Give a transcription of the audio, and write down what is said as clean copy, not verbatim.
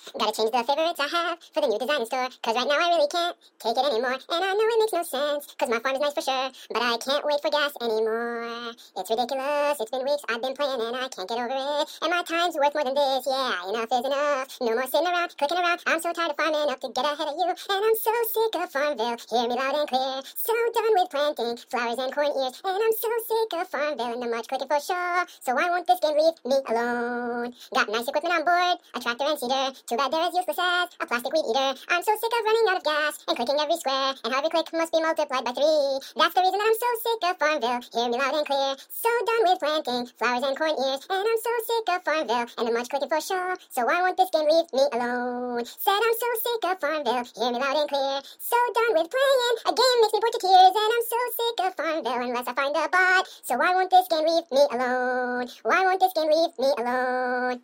Gotta change the favorites I have for the new design in store. Cause right now I really can't take it anymore. And I know it makes no sense, cause my farm is nice for sure. But I can't wait for gas anymore. It's ridiculous, it's been weeks I've been playing and I can't get over it. And my time's worth more than this, yeah, enough is enough. No more sitting around, clicking around. I'm so tired of farming up to get ahead of you. And I'm so sick of Farmville, hear me loud and clear. So done with planting flowers and corn ears. And I'm so sick of Farmville and the much clicking for sure. So why won't this game leave me alone? Got nice equipment on board, a tractor and seeder. Too bad they're as useless as a plastic weed eater. I'm so sick of running out of gas and clicking every square. And how every click must be multiplied by 3. That's the reason that I'm so sick of Farmville, hear me loud and clear. So done with planting flowers and corn ears. And I'm so sick of Farmville and the much clicking for sure. So why won't this game leave me alone? Said I'm so sick of Farmville, hear me loud and clear. So done with playing, a game makes me bored to tears. And I'm so sick of Farmville unless I find a bot. So why won't this game leave me alone? Why won't this game leave me alone?